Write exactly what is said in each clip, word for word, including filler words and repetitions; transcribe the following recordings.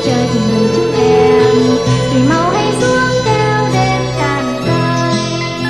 trời cùng người chúng em thủy màu hay xuống theo đêm tàn dài.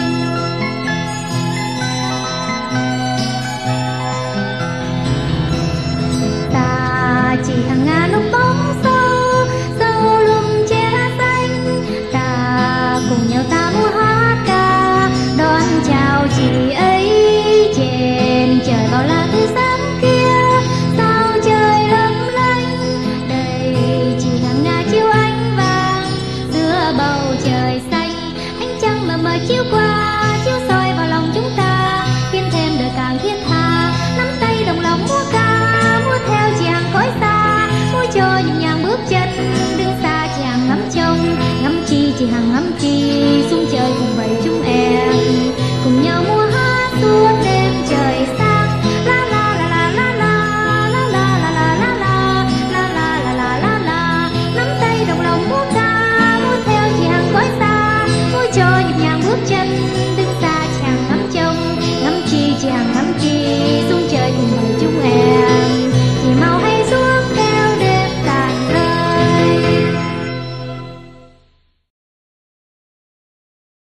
Ta chỉ hàng ngàn lúc bóng sâu sâu lùm che xanh, ta cùng nhau ta múa hát ca đón chào chị ấy trên trời bao la thứ sáng kia. Sao trời lấp lánh đầy chỉ hàng ngà chiếu ánh vàng giữa bầu trời xanh. Ánh trăng mờ mờ chiếu qua chiếu soi vào lòng chúng ta, khiến thêm đời càng thiết tha. Nắm tay đồng lòng múa ca múa theo chàng cõi xa, múa cho nhịp nhàng bước chân đứng xa chàng ngắm trông. Ngắm chi chỉ hàng ngắm chi